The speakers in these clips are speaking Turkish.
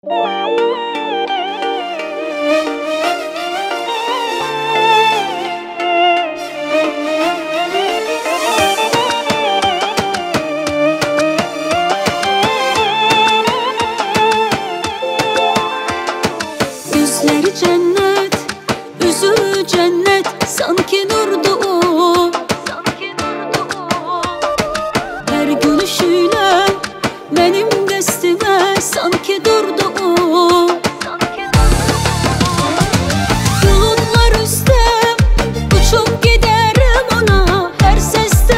Gözleri cennet, üzü cennet, sanki nurdu o. Her gülüşüyle benim destime sanki durdu o. Bulutlar üstte uçup giderim ona her seste.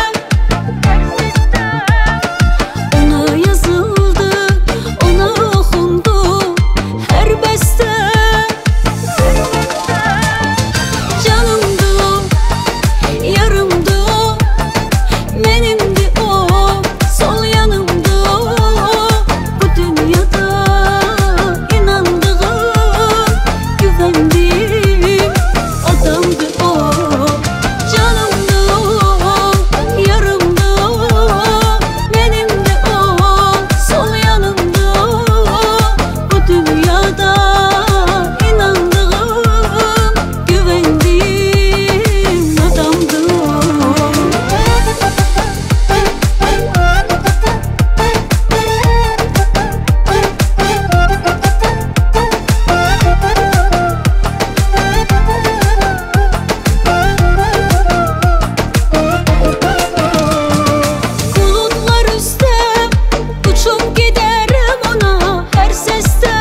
Ona yazıldı, ona okundu her beste. Canımdı o, yarımdı o, benimdi o, sol yanımdı o. Bu dünyada inandığım, güvendiğim adamdı o. Canımdı o, yarımdı o, benimdi o, sol yanımdı o. Bu dünyada inandığım, güvendiğim adamdı o. Bulutlar üstte uçup giderim ona her seste.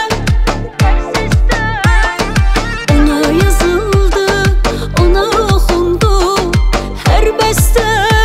Ona yazıldı, ona okundu her beste.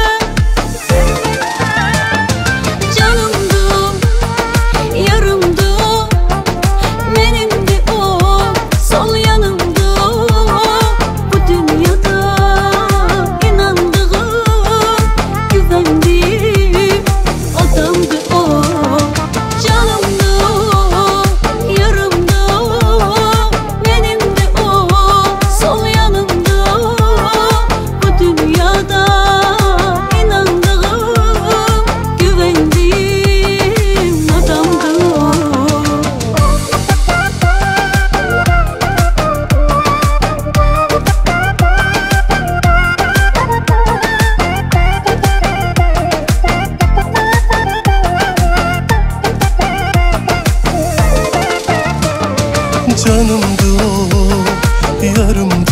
Canımdı o, yarımdı o, benimdi o, sol yanımdı o. Bu dünyada inandığım, güvendiğim adamdı o. Canımdı o, yarımdı o, benimdi o, sol yanımdı o. Bu dünyada inandığım, güvendiğim adamdı o. Canımdı o, yarımdı